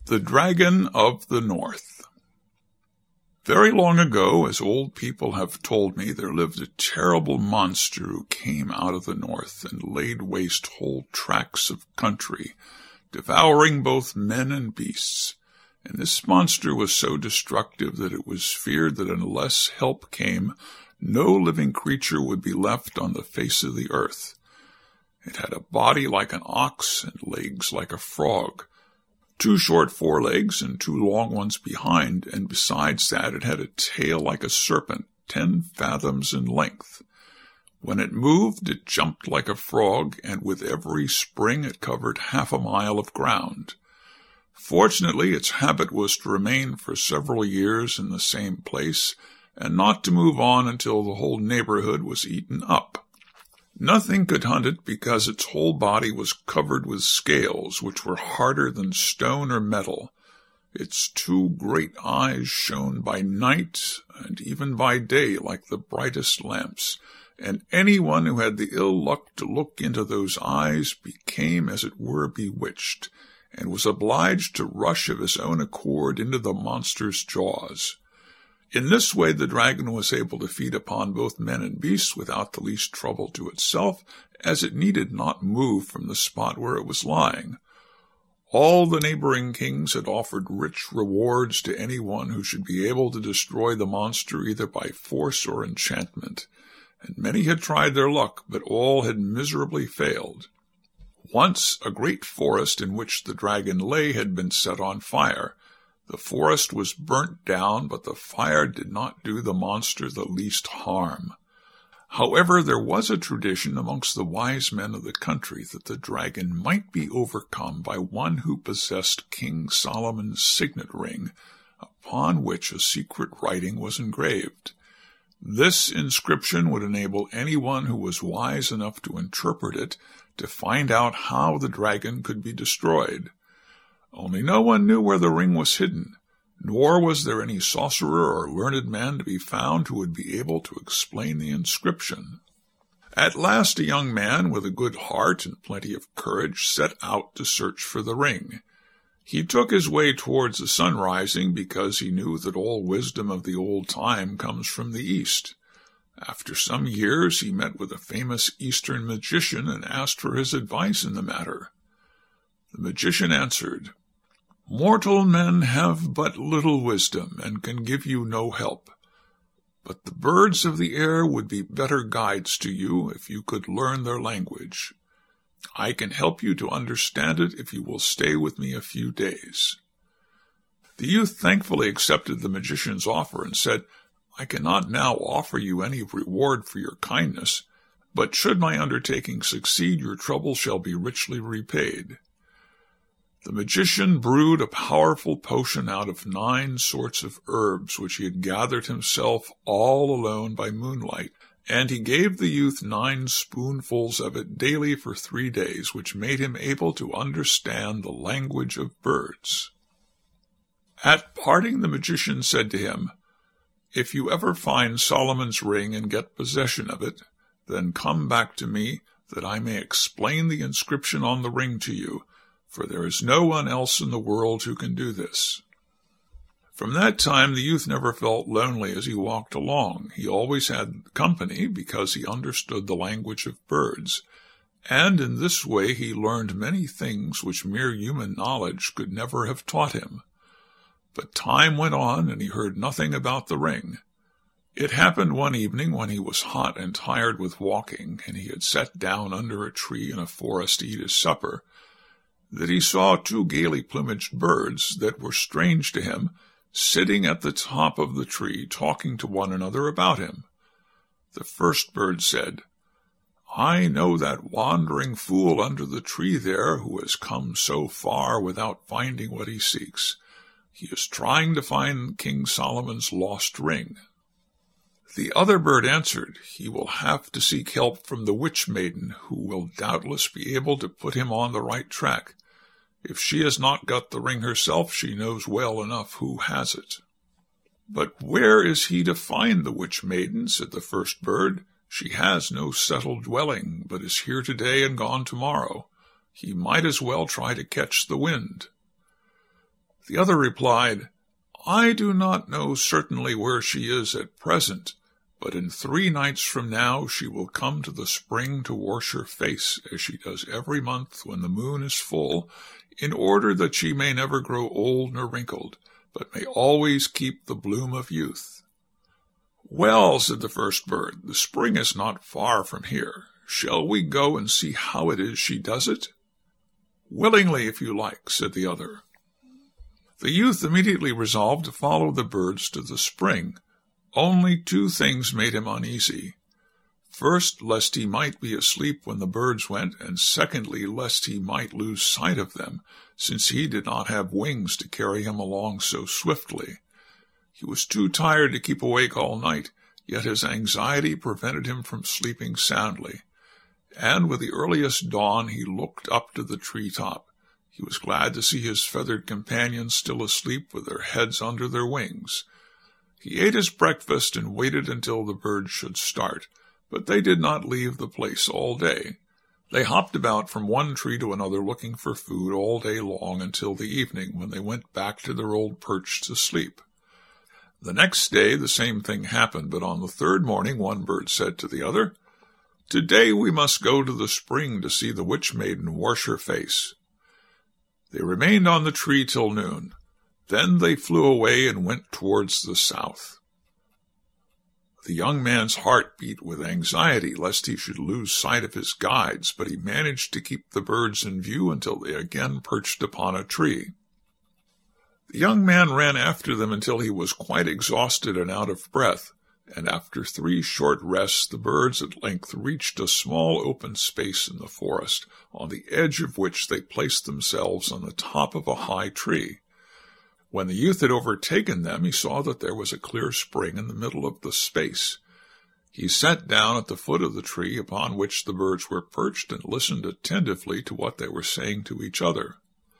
The Dragon of the North. Very long ago, as old people have told me, there lived a terrible monster who came out of the north and laid waste whole tracts of country, devouring both men and beasts. And this monster was so destructive that it was feared that unless help came, no living creature would be left on the face of the earth. It had a body like an ox and legs like a frog, 2 short forelegs and 2 long ones behind, and besides that it had a tail like a serpent, 10 fathoms in length. When it moved, it jumped like a frog, and with every spring it covered half a mile of ground. Fortunately, its habit was to remain for several years in the same place, and not to move on until the whole neighborhood was eaten up. Nothing could hunt it because its whole body was covered with scales, which were harder than stone or metal. Its 2 great eyes shone by night and even by day like the brightest lamps, and anyone who had the ill luck to look into those eyes became, as it were, bewitched, and was obliged to rush of his own accord into the monster's jaws. In this way the dragon was able to feed upon both men and beasts without the least trouble to itself, as it needed not move from the spot where it was lying. All the neighboring kings had offered rich rewards to anyone who should be able to destroy the monster either by force or enchantment, and many had tried their luck, but all had miserably failed. Once a great forest in which the dragon lay had been set on fire. The forest was burnt down, but the fire did not do the monster the least harm. However, there was a tradition amongst the wise men of the country that the dragon might be overcome by one who possessed King Solomon's signet ring, upon which a secret writing was engraved. This inscription would enable anyone who was wise enough to interpret it to find out how the dragon could be destroyed. Only no one knew where the ring was hidden, nor was there any sorcerer or learned man to be found who would be able to explain the inscription. At last a young man with a good heart and plenty of courage set out to search for the ring. He took his way towards the sun rising because he knew that all wisdom of the old time comes from the east. After some years he met with a famous Eastern magician and asked for his advice in the matter. The magician answered, "Mortal men have but little wisdom, and can give you no help. But the birds of the air would be better guides to you if you could learn their language. I can help you to understand it if you will stay with me a few days." The youth thankfully accepted the magician's offer and said, "I cannot now offer you any reward for your kindness, but should my undertaking succeed, your trouble shall be richly repaid." The magician brewed a powerful potion out of 9 sorts of herbs which he had gathered himself all alone by moonlight, and he gave the youth 9 spoonfuls of it daily for 3 days, which made him able to understand the language of birds. At parting the magician said to him, "If you ever find Solomon's ring and get possession of it, then come back to me, that I may explain the inscription on the ring to you, for there is no one else in the world who can do this." From that time the youth never felt lonely as he walked along. He always had company because he understood the language of birds, and in this way he learned many things which mere human knowledge could never have taught him. But time went on, and he heard nothing about the ring. It happened one evening when he was hot and tired with walking, and he had sat down under a tree in a forest to eat his supper, that he saw 2 gaily plumaged birds that were strange to him, sitting at the top of the tree talking to one another about him. The first bird said, "I know that wandering fool under the tree there who has come so far without finding what he seeks. He is trying to find King Solomon's lost ring." The other bird answered, "He will have to seek help from the witch maiden, who will doubtless be able to put him on the right track. If she has not got the ring herself, she knows well enough who has it." "But where is he to find the witch maiden?" said the first bird. "She has no settled dwelling, but is here today and gone tomorrow. He might as well try to catch the wind." The other replied, "I do not know certainly where she is at present, but in 3 nights from now she will come to the spring to wash her face, as she does every month when the moon is full, in order that she may never grow old nor wrinkled, but may always keep the bloom of youth." "Well," said the first bird, "the spring is not far from here. Shall we go and see how it is she does it?" "Willingly, if you like," said the other. The youth immediately resolved to follow the birds to the spring. Only 2 things made him uneasy. First, lest he might be asleep when the birds went, and secondly, lest he might lose sight of them, since he did not have wings to carry him along so swiftly. He was too tired to keep awake all night, yet his anxiety prevented him from sleeping soundly. And with the earliest dawn he looked up to the tree-top. He was glad to see his feathered companions still asleep with their heads under their wings. He ate his breakfast and waited until the birds should start, but they did not leave the place all day. They hopped about from one tree to another looking for food all day long until the evening, when they went back to their old perch to sleep. The next day the same thing happened, but on the 3rd morning one bird said to the other, "Today we must go to the spring to see the witch maiden wash her face." They remained on the tree till noon. Then they flew away and went towards the south. The young man's heart beat with anxiety lest he should lose sight of his guides, but he managed to keep the birds in view until they again perched upon a tree. The young man ran after them until he was quite exhausted and out of breath, and after 3 short rests the birds at length reached a small open space in the forest, on the edge of which they placed themselves on the top of a high tree. When the youth had overtaken them, he saw that there was a clear spring in the middle of the space. He sat down at the foot of the tree upon which the birds were perched and listened attentively to what they were saying to each other.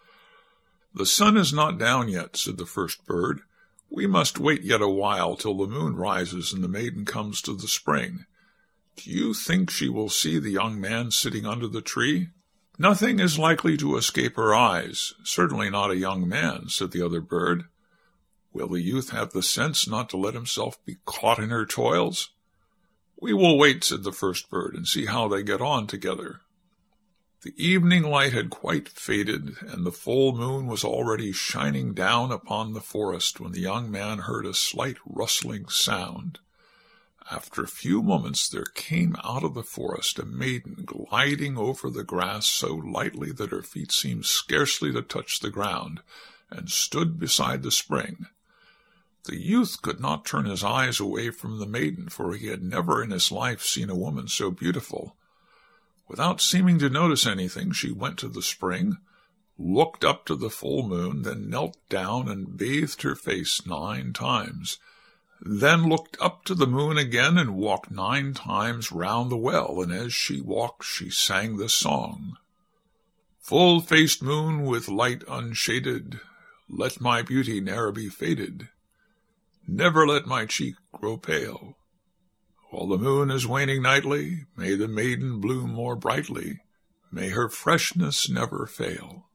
"The sun is not down yet," said the first bird. "We must wait yet a while till the moon rises and the maiden comes to the spring. Do you think she will see the young man sitting under the tree?" "Nothing is likely to escape her eyes, certainly not a young man," said the other bird. "Will the youth have the sense not to let himself be caught in her toils?" "We will wait," said the first bird, "and see how they get on together." The evening light had quite faded, and the full moon was already shining down upon the forest when the young man heard a slight rustling sound. After a few moments there came out of the forest a maiden gliding over the grass so lightly that her feet seemed scarcely to touch the ground, and stood beside the spring. The youth could not turn his eyes away from the maiden, for he had never in his life seen a woman so beautiful. Without seeming to notice anything, she went to the spring, looked up to the full moon, then knelt down and bathed her face 9 times. Then looked up to the moon again and walked 9 times round the well, and as she walked she sang this song: "Full-faced moon with light unshaded, let my beauty ne'er be faded. Never let my cheek grow pale. While the moon is waning nightly, may the maiden bloom more brightly. May her freshness never fail."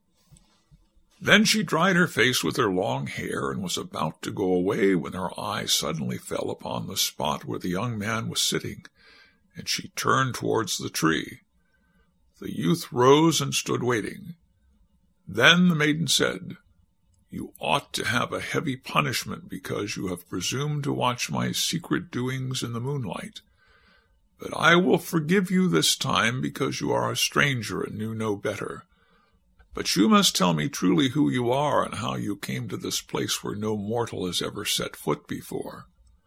Then she dried her face with her long hair and was about to go away when her eye suddenly fell upon the spot where the young man was sitting, and she turned towards the tree. The youth rose and stood waiting. Then the maiden said, "You ought to have a heavy punishment because you have presumed to watch my secret doings in the moonlight. But I will forgive you this time because you are a stranger and knew no better. But you must tell me truly who you are and how you came to this place where no mortal has ever set foot before."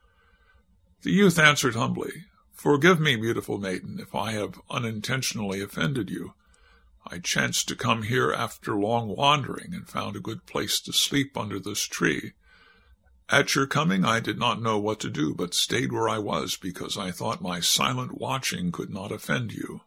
The youth answered humbly, "Forgive me, beautiful maiden, if I have unintentionally offended you. I chanced to come here after long wandering and found a good place to sleep under this tree. At your coming I did not know what to do, but stayed where I was because I thought my silent watching could not offend you."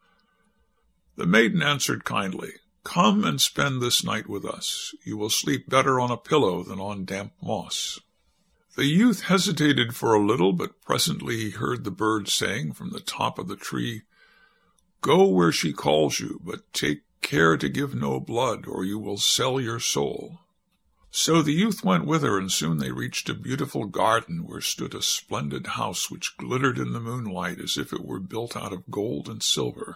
The maiden answered kindly, "Come and spend this night with us. You will sleep better on a pillow than on damp moss." The youth hesitated for a little, but presently he heard the bird saying from the top of the tree, "Go where she calls you, but take care to give no blood, or you will sell your soul." So the youth went with her, and soon they reached a beautiful garden where stood a splendid house which glittered in the moonlight as if it were built out of gold and silver.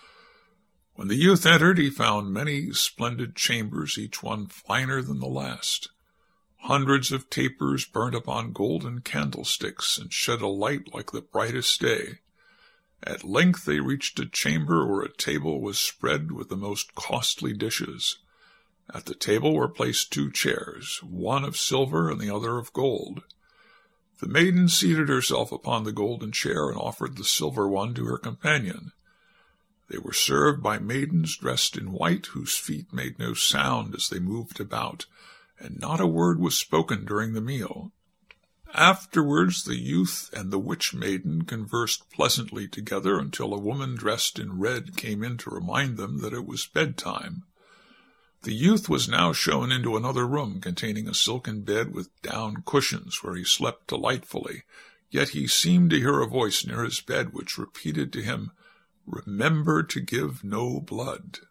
When the youth entered, he found many splendid chambers, each one finer than the last. Hundreds of tapers burnt upon golden candlesticks and shed a light like the brightest day. At length they reached a chamber where a table was spread with the most costly dishes. At the table were placed 2 chairs, one of silver and the other of gold. The maiden seated herself upon the golden chair and offered the silver one to her companion. They were served by maidens dressed in white, whose feet made no sound as they moved about, and not a word was spoken during the meal. Afterwards the youth and the witch-maiden conversed pleasantly together until a woman dressed in red came in to remind them that it was bedtime. The youth was now shown into another room containing a silken bed with down cushions, where he slept delightfully, yet he seemed to hear a voice near his bed which repeated to him, "Remember to give no blood."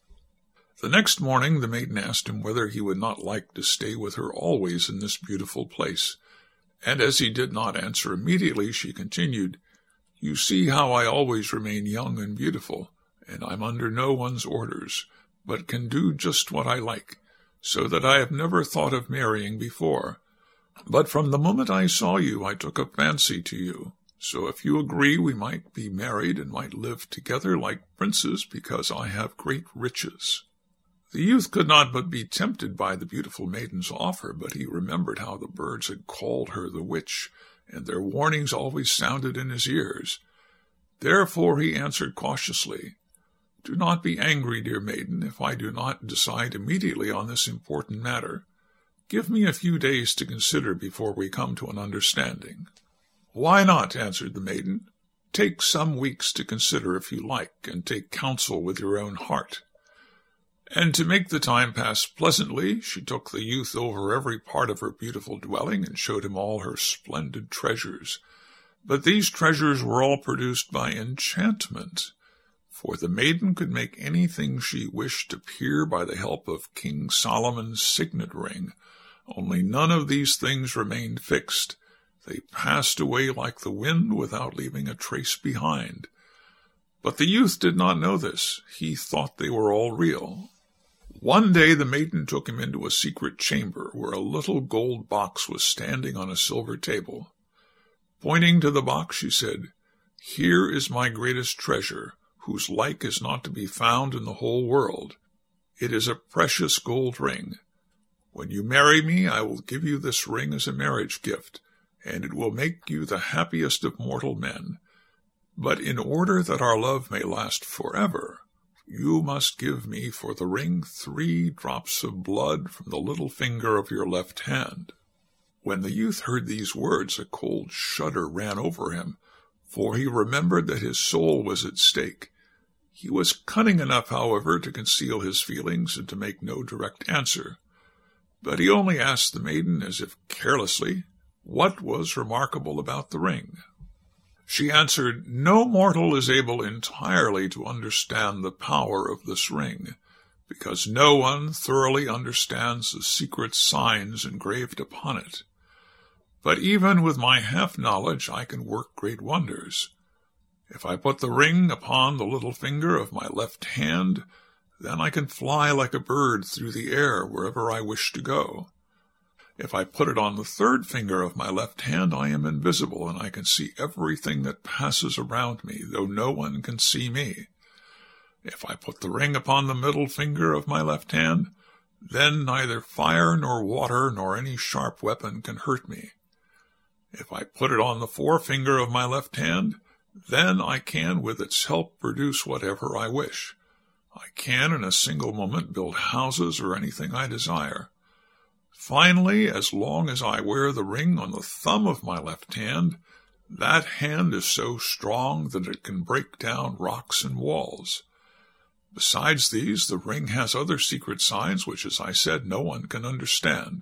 The next morning the maiden asked him whether he would not like to stay with her always in this beautiful place, and as he did not answer immediately, she continued, "You see how I always remain young and beautiful, and I'm under no one's orders, but can do just what I like, so that I have never thought of marrying before. But from the moment I saw you, I took a fancy to you. So if you agree, we might be married and might live together like princes, because I have great riches." The youth could not but be tempted by the beautiful maiden's offer, but he remembered how the birds had called her the witch, and their warnings always sounded in his ears. Therefore he answered cautiously, "Do not be angry, dear maiden, if I do not decide immediately on this important matter. Give me a few days to consider before we come to an understanding." "Why not?" answered the maiden. "Take some weeks to consider if you like, and take counsel with your own heart." And to make the time pass pleasantly, she took the youth over every part of her beautiful dwelling and showed him all her splendid treasures. But these treasures were all produced by enchantment, for the maiden could make anything she wished appear by the help of King Solomon's signet ring. Only none of these things remained fixed. They passed away like the wind without leaving a trace behind. But the youth did not know this. He thought they were all real. One day the maiden took him into a secret chamber where a little gold box was standing on a silver table. Pointing to the box, she said, "Here is my greatest treasure, whose like is not to be found in the whole world. It is a precious gold ring. When you marry me, I will give you this ring as a marriage gift, and it will make you the happiest of mortal men. But in order that our love may last forever, you must give me for the ring 3 drops of blood from the little finger of your left hand." When the youth heard these words, a cold shudder ran over him, for he remembered that his soul was at stake. He was cunning enough, however, to conceal his feelings and to make no direct answer. But he only asked the maiden, as if carelessly, what was remarkable about the ring. She answered, "No mortal is able entirely to understand the power of this ring, because no one thoroughly understands the secret signs engraved upon it. But even with my half-knowledge I can work great wonders. If I put the ring upon the little finger of my left hand, then I can fly like a bird through the air wherever I wish to go. If I put it on the 3rd finger of my left hand, I am invisible, and I can see everything that passes around me, though no one can see me. If I put the ring upon the middle finger of my left hand, then neither fire nor water nor any sharp weapon can hurt me. If I put it on the forefinger of my left hand, then I can, with its help, produce whatever I wish. I can, in a single moment, build houses or anything I desire. Finally, as long as I wear the ring on the thumb of my left hand, that hand is so strong that it can break down rocks and walls. Besides these, the ring has other secret signs which, as I said, no one can understand.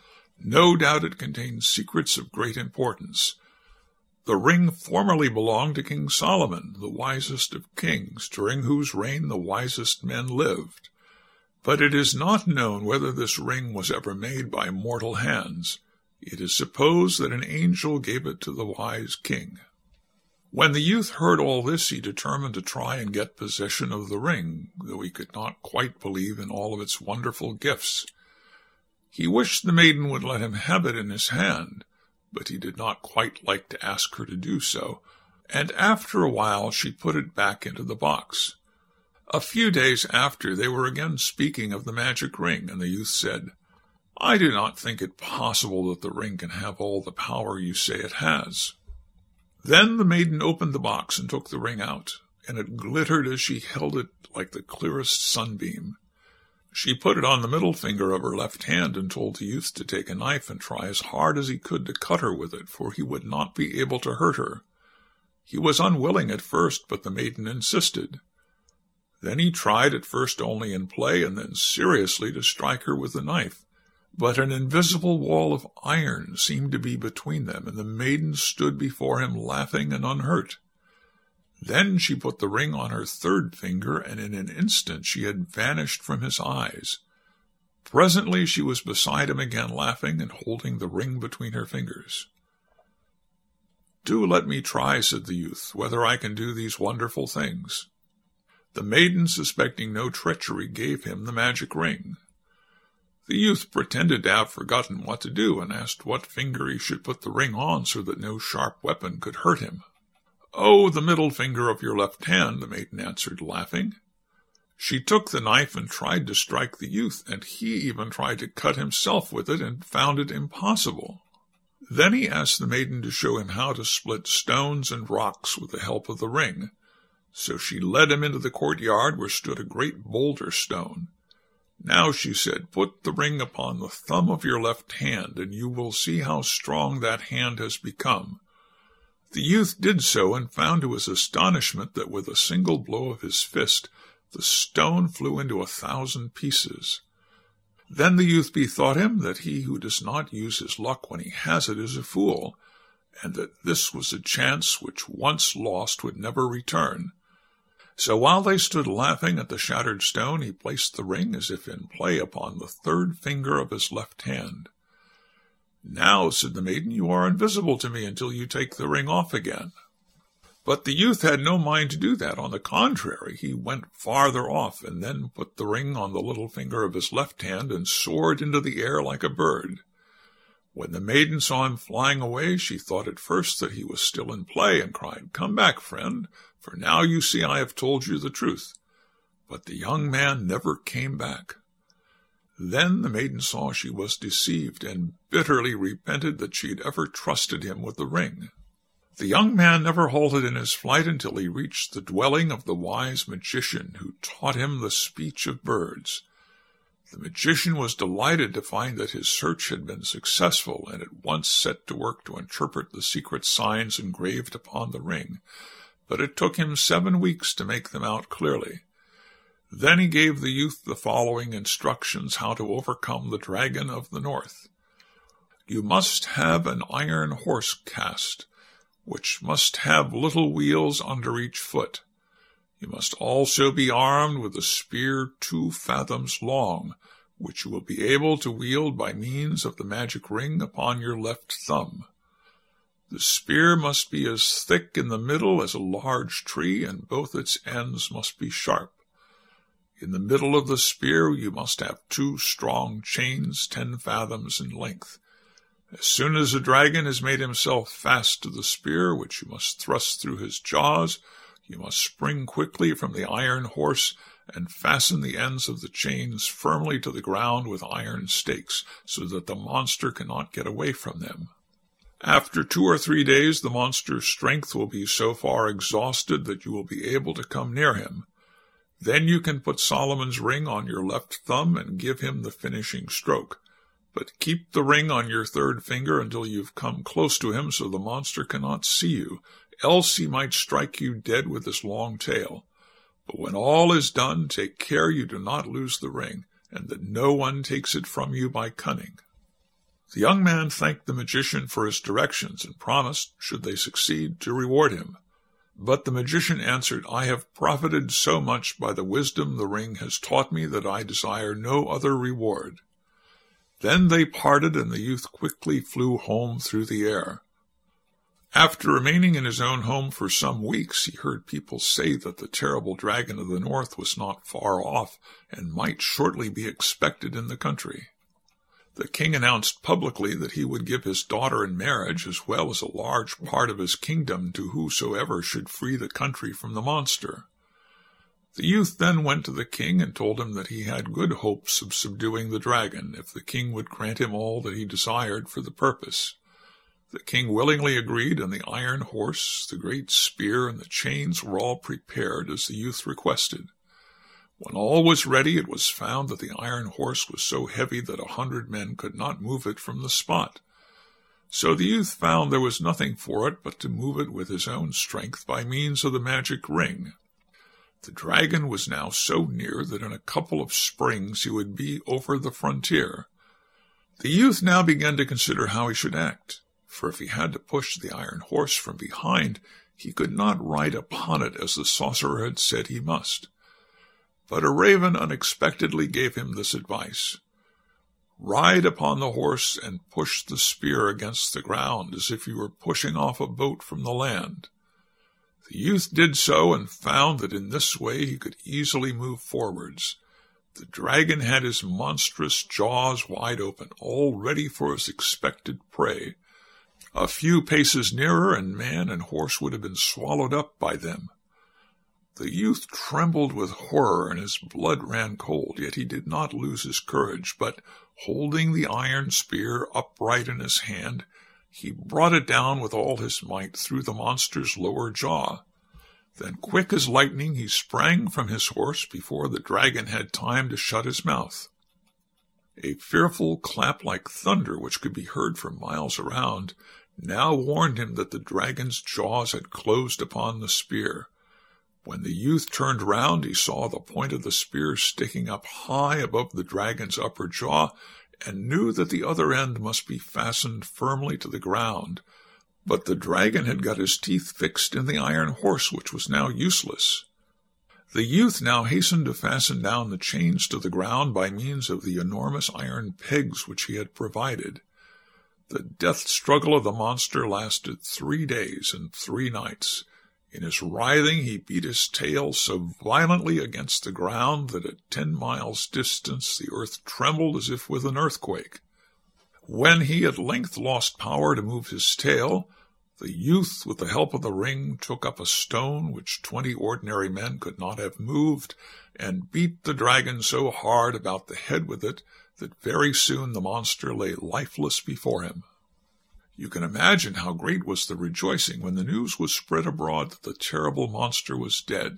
No doubt it contains secrets of great importance. The ring formerly belonged to King Solomon, the wisest of kings, during whose reign the wisest men lived. But it is not known whether this ring was ever made by mortal hands. It is supposed that an angel gave it to the wise king. When the youth heard all this, he determined to try and get possession of the ring, though he could not quite believe in all of its wonderful gifts. He wished the maiden would let him have it in his hand, but he did not quite like to ask her to do so, and after a while she put it back into the box. A few days after, they were again speaking of the magic ring, and the youth said, "I do not think it possible that the ring can have all the power you say it has." Then the maiden opened the box and took the ring out, and it glittered as she held it like the clearest sunbeam. She put it on the middle finger of her left hand and told the youth to take a knife and try as hard as he could to cut her with it, for he would not be able to hurt her. He was unwilling at first, but the maiden insisted. Then he tried at first only in play and then seriously to strike her with the knife. But an invisible wall of iron seemed to be between them, and the maiden stood before him laughing and unhurt. Then she put the ring on her third finger, and in an instant she had vanished from his eyes. Presently she was beside him again, laughing and holding the ring between her fingers. "Do let me try," said the youth, "whether I can do these wonderful things." The maiden, suspecting no treachery, gave him the magic ring. The youth pretended to have forgotten what to do, and asked what finger he should put the ring on so that no sharp weapon could hurt him. "Oh, the middle finger of your left hand," the maiden answered, laughing. She took the knife and tried to strike the youth, and he even tried to cut himself with it and found it impossible. Then he asked the maiden to show him how to split stones and rocks with the help of the ring. So she led him into the courtyard, where stood a great boulder stone. "Now," she said, "put the ring upon the thumb of your left hand, and you will see how strong that hand has become." The youth did so, and found to his astonishment that with a single blow of his fist the stone flew into 1,000 pieces. Then the youth bethought him that he who does not use his luck when he has it is a fool, and that this was a chance which once lost would never return. So while they stood laughing at the shattered stone, he placed the ring, as if in play, upon the third finger of his left hand. "Now," said the maiden, "you are invisible to me until you take the ring off again." But the youth had no mind to do that. On the contrary, he went farther off, and then put the ring on the little finger of his left hand, and soared into the air like a bird. When the maiden saw him flying away, she thought at first that he was still in play, and cried, "Come back, friend, for now you see I have told you the truth." But the young man never came back. Then the maiden saw she was deceived, and bitterly repented that she had ever trusted him with the ring. The young man never halted in his flight until he reached the dwelling of the wise magician, who taught him the speech of birds. The magician was delighted to find that his search had been successful, and at once set to work to interpret the secret signs engraved upon the ring, but it took him 7 weeks to make them out clearly. Then he gave the youth the following instructions how to overcome the dragon of the north. "You must have an iron horse cast, which must have little wheels under each foot. You must also be armed with a spear 2 fathoms long, which you will be able to wield by means of the magic ring upon your left thumb. The spear must be as thick in the middle as a large tree, and both its ends must be sharp. In the middle of the spear you must have 2 strong chains 10 fathoms in length. As soon as the dragon has made himself fast to the spear, which you must thrust through his jaws, you must spring quickly from the iron horse and fasten the ends of the chains firmly to the ground with iron stakes, so that the monster cannot get away from them. After 2 or 3 days the monster's strength will be so far exhausted that you will be able to come near him. Then you can put Solomon's ring on your left thumb and give him the finishing stroke. But keep the ring on your third finger until you've come close to him so the monster cannot see you, else he might strike you dead with his long tail. But when all is done, take care you do not lose the ring, and that no one takes it from you by cunning." The young man thanked the magician for his directions, and promised, should they succeed, to reward him. But the magician answered, "I have profited so much by the wisdom the ring has taught me that I desire no other reward." Then they parted, and the youth quickly flew home through the air. After remaining in his own home for some weeks, he heard people say that the terrible dragon of the north was not far off and might shortly be expected in the country. The king announced publicly that he would give his daughter in marriage, as well as a large part of his kingdom, to whosoever should free the country from the monster. The youth then went to the king and told him that he had good hopes of subduing the dragon, if the king would grant him all that he desired for the purpose. The king willingly agreed, and the iron horse, the great spear, and the chains were all prepared as the youth requested. When all was ready, it was found that the iron horse was so heavy that 100 men could not move it from the spot. So the youth found there was nothing for it but to move it with his own strength by means of the magic ring. The dragon was now so near that in a couple of springs he would be over the frontier. The youth now began to consider how he should act, for if he had to push the iron horse from behind, he could not ride upon it as the sorcerer had said he must. But a raven unexpectedly gave him this advice: "Ride upon the horse and push the spear against the ground as if you were pushing off a boat from the land." The youth did so, and found that in this way he could easily move forwards. The dragon had his monstrous jaws wide open, all ready for his expected prey. A few paces nearer, and man and horse would have been swallowed up by them. The youth trembled with horror, and his blood ran cold, yet he did not lose his courage, but, holding the iron spear upright in his hand, he brought it down with all his might through the monster's lower jaw. Then, quick as lightning, he sprang from his horse before the dragon had time to shut his mouth. A fearful clap like thunder, which could be heard for miles around, now warned him that the dragon's jaws had closed upon the spear. When the youth turned round, he saw the point of the spear sticking up high above the dragon's upper jaw, and knew that the other end must be fastened firmly to the ground. But the dragon had got his teeth fixed in the iron horse, which was now useless. The youth now hastened to fasten down the chains to the ground by means of the enormous iron pegs which he had provided. The death struggle of the monster lasted 3 days and 3 nights. In his writhing he beat his tail so violently against the ground that at 10 miles' distance the earth trembled as if with an earthquake. When he at length lost power to move his tail, the youth, with the help of the ring, took up a stone which 20 ordinary men could not have moved, and beat the dragon so hard about the head with it that very soon the monster lay lifeless before him. You can imagine how great was the rejoicing when the news was spread abroad that the terrible monster was dead.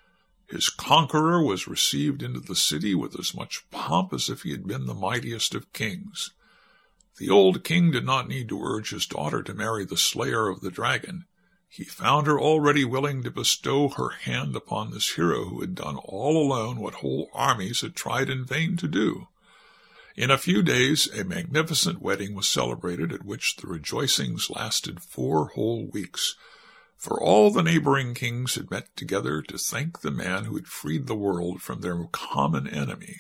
His conqueror was received into the city with as much pomp as if he had been the mightiest of kings. The old king did not need to urge his daughter to marry the slayer of the dragon. He found her already willing to bestow her hand upon this hero who had done all alone what whole armies had tried in vain to do. In a few days a magnificent wedding was celebrated, at which the rejoicings lasted 4 whole weeks, for all the neighboring kings had met together to thank the man who had freed the world from their common enemy.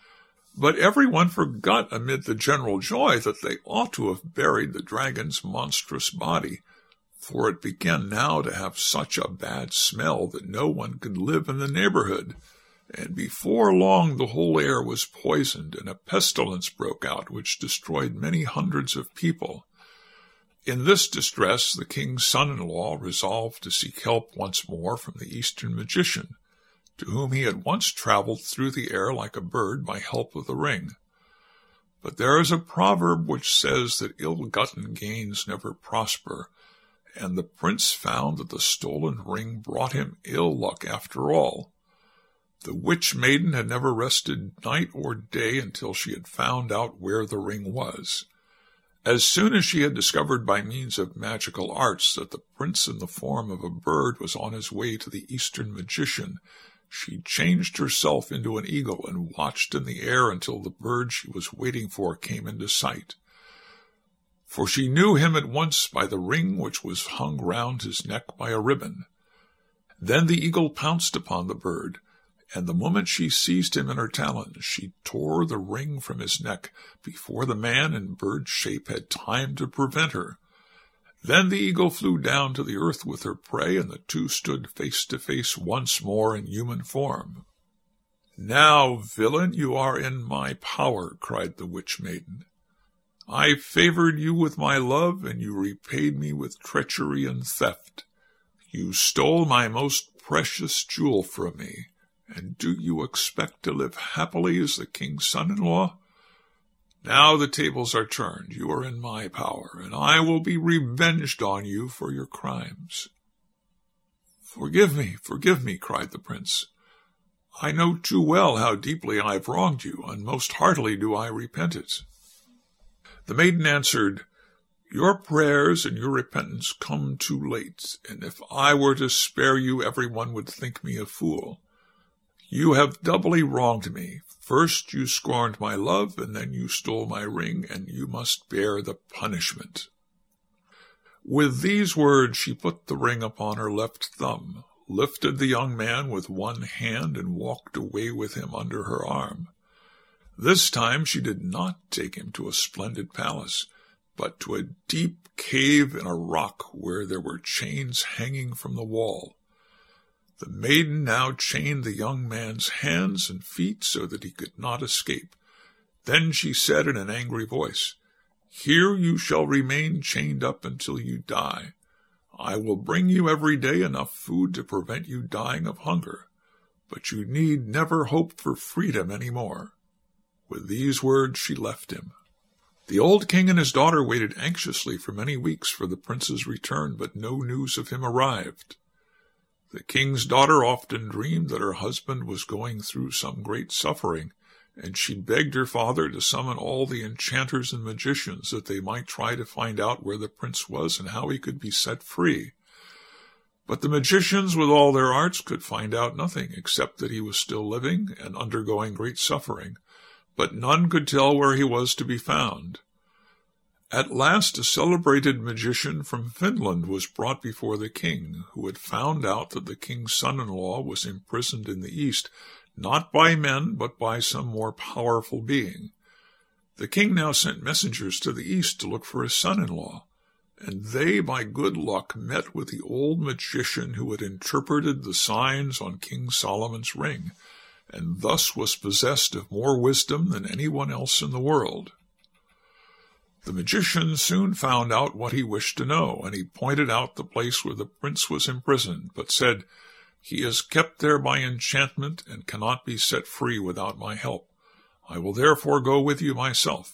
But everyone forgot amid the general joy that they ought to have buried the dragon's monstrous body, for it began now to have such a bad smell that no one could live in the neighborhood, and before long the whole air was poisoned, and a pestilence broke out which destroyed many hundreds of people. In this distress the king's son-in-law resolved to seek help once more from the Eastern magician, to whom he had once traveled through the air like a bird by help of the ring. But there is a proverb which says that ill-gotten gains never prosper, and the prince found that the stolen ring brought him ill luck after all. The witch maiden had never rested night or day until she had found out where the ring was. As soon as she had discovered by means of magical arts that the prince in the form of a bird was on his way to the Eastern magician, she changed herself into an eagle and watched in the air until the bird she was waiting for came into sight. For she knew him at once by the ring which was hung round his neck by a ribbon. Then the eagle pounced upon the bird, and the moment she seized him in her talons, she tore the ring from his neck before the man in bird shape had time to prevent her. Then the eagle flew down to the earth with her prey, and the two stood face to face once more in human form. "Now, villain, you are in my power," cried the witch-maiden. "I favored you with my love, and you repaid me with treachery and theft. You stole my most precious jewel from me, and do you expect to live happily as the king's son-in-law? Now the tables are turned. You are in my power, and I will be revenged on you for your crimes." Forgive me," cried the prince. "I know too well how deeply I have wronged you, and most heartily do I repent it." The maiden answered, "Your prayers and your repentance come too late, and if I were to spare you, everyone would think me a fool. You have doubly wronged me. First you scorned my love, and then you stole my ring, and you must bear the punishment." With these words she put the ring upon her left thumb, lifted the young man with one hand, and walked away with him under her arm. This time she did not take him to a splendid palace, but to a deep cave in a rock where there were chains hanging from the wall. The maiden now chained the young man's hands and feet so that he could not escape. Then she said in an angry voice, "Here you shall remain chained up until you die. I will bring you every day enough food to prevent you dying of hunger, but you need never hope for freedom any more." With these words she left him. The old king and his daughter waited anxiously for many weeks for the prince's return, but no news of him arrived. The king's daughter often dreamed that her husband was going through some great suffering, and she begged her father to summon all the enchanters and magicians that they might try to find out where the prince was and how he could be set free. But the magicians, with all their arts, could find out nothing except that he was still living and undergoing great suffering, but none could tell where he was to be found. At last a celebrated magician from Finland was brought before the king, who had found out that the king's son-in-law was imprisoned in the East, not by men, but by some more powerful being. The king now sent messengers to the East to look for his son-in-law, and they, by good luck, met with the old magician who had interpreted the signs on King Solomon's ring, and thus was possessed of more wisdom than anyone else in the world. The magician soon found out what he wished to know, and he pointed out the place where the prince was imprisoned, but said, "He is kept there by enchantment and cannot be set free without my help. I will therefore go with you myself."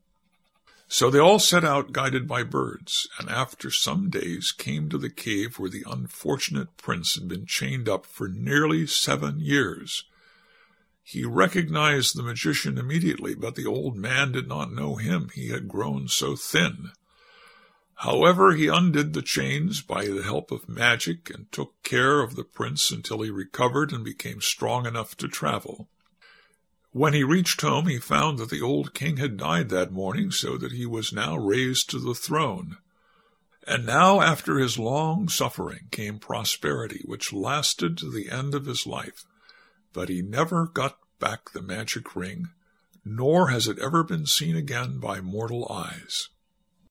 So they all set out, guided by birds, and after some days came to the cave where the unfortunate prince had been chained up for nearly 7 years. He recognized the magician immediately, but the old man did not know him. He had grown so thin. However, he undid the chains by the help of magic and took care of the prince until he recovered and became strong enough to travel. When he reached home, he found that the old king had died that morning, so that he was now raised to the throne. And now, after his long suffering, came prosperity, which lasted to the end of his life. But he never got back the magic ring, nor has it ever been seen again by mortal eyes.